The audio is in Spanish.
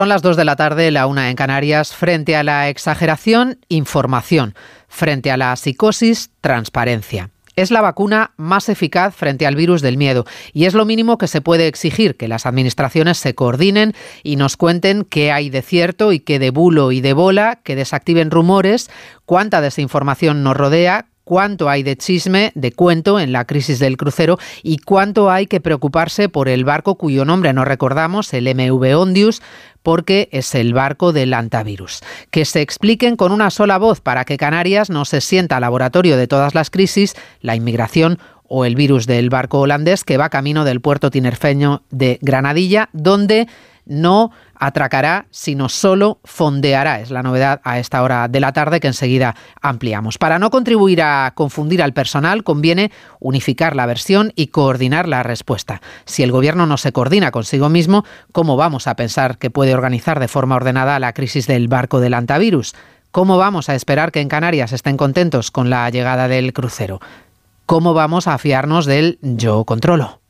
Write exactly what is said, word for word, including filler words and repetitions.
Son las dos de la tarde, la una en Canarias. Frente a la exageración, información. Frente a la psicosis, transparencia. Es la vacuna más eficaz frente al virus del miedo y es lo mínimo que se puede exigir, que las administraciones se coordinen y nos cuenten qué hay de cierto y qué de bulo y de bola, que desactiven rumores, cuánta desinformación nos rodea, cuánto hay de chisme, de cuento en la crisis del crucero y cuánto hay que preocuparse por el barco cuyo nombre nos recordamos, el M V Ondius, porque es el barco del antivirus. Que se expliquen con una sola voz para que Canarias no se sienta laboratorio de todas las crisis, la inmigración o el virus del barco holandés que va camino del puerto tinerfeño de Granadilla, donde no atracará, sino solo fondeará. Es la novedad a esta hora de la tarde que enseguida ampliamos. Para no contribuir a confundir al personal, conviene unificar la versión y coordinar la respuesta. Si el Gobierno no se coordina consigo mismo, ¿cómo vamos a pensar que puede organizar de forma ordenada la crisis del barco del antivirus? ¿Cómo vamos a esperar que en Canarias estén contentos con la llegada del crucero? ¿Cómo vamos a fiarnos del yo controlo?